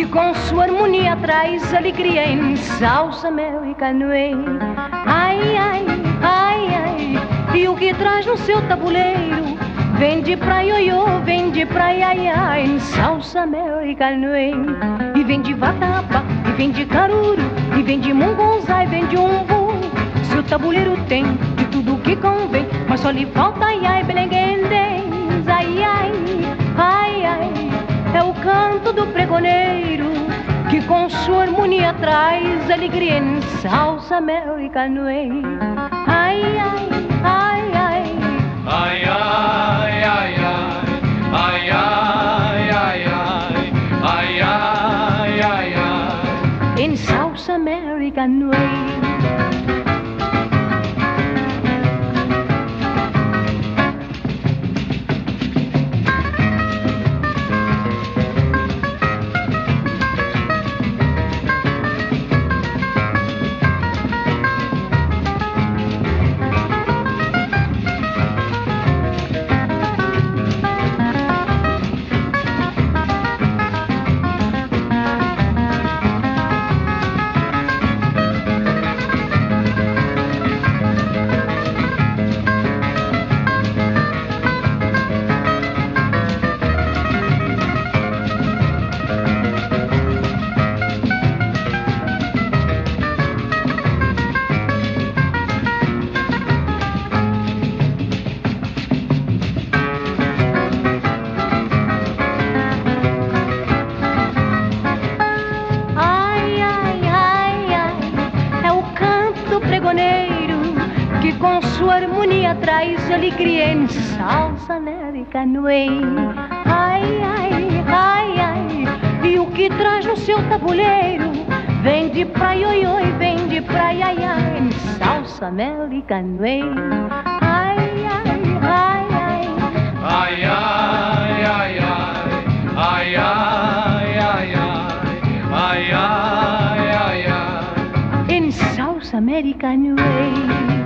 com sua harmonia traz alegria em salsa American Way. Ai, ai, ai, ai, e o que traz no seu tabuleiro vem de pra ioiô, vem de pra iaiá em salsa American Way. E vem de vatapa, e vem de caruru, e vem de mungunzá, e vem de umbu. Seu tabuleiro tem de tudo que convém, mas só lhe falta ai, ai, belenguendens. Ai, ai, ai, ai, é o canto do pregoneiro que com sua harmonia traz alegria em salsa American Way. Ai, ai, ai, ai, ai, ai, ai, ai, ai, ai, ai, ai, ai, ai, ai, in salsa American Way. Que com sua harmonia traz alegria em salsa American Way. Ai, ai, ai, ai, e o que traz no seu tabuleiro vem de pra ioiô e vem de pra iaiá em salsa American Way. Ai, ai, ai, ai, ai, ai, ai, ai, ai, ai, ai, ai, ai, ai, ai, in salsa American Way.